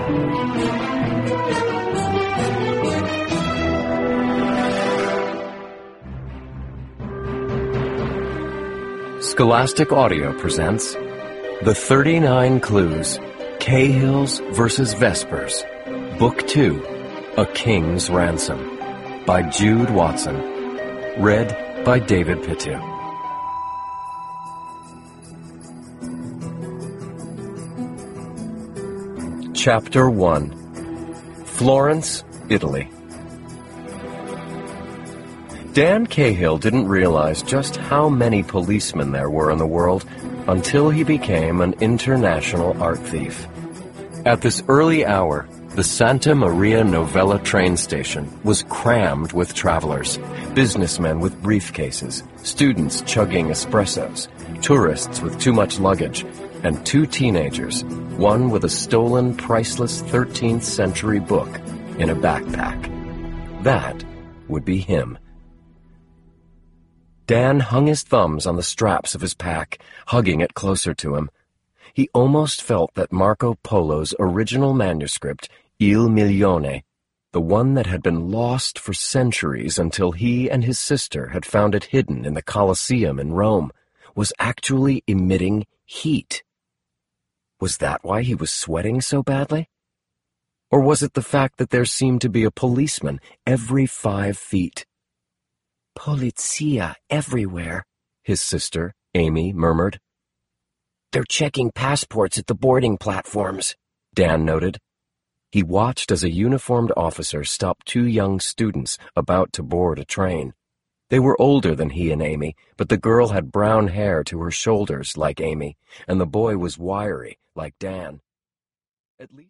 Scholastic Audio presents The 39 Clues, Cahills vs. Vespers, Book 2, A King's Ransom, by Jude Watson, read by David Pitu. Chapter 1, Florence, Italy. Dan Cahill didn't realize just how many policemen there were in the world until he became an international art thief. At this early hour, the Santa Maria Novella train station was crammed with travelers, businessmen with briefcases, students chugging espressos, tourists with too much luggage, and two teenagers, one with a stolen, priceless 13th century book in a backpack. That would be him. Dan hung his thumbs on the straps of his pack, hugging it closer to him. He almost felt that Marco Polo's original manuscript, Il Milione, the one that had been lost for centuries until he and his sister had found it hidden in the Colosseum in Rome, was actually emitting heat. Was that why he was sweating so badly? Or was it the fact that there seemed to be a policeman every 5 feet? Polizia everywhere, his sister, Amy, murmured. They're checking passports at the boarding platforms, Dan noted. He watched as a uniformed officer stopped 2 young students about to board a train. They were older than he and Amy, but the girl had brown hair to her shoulders like Amy, and the boy was wiry like Dan. At least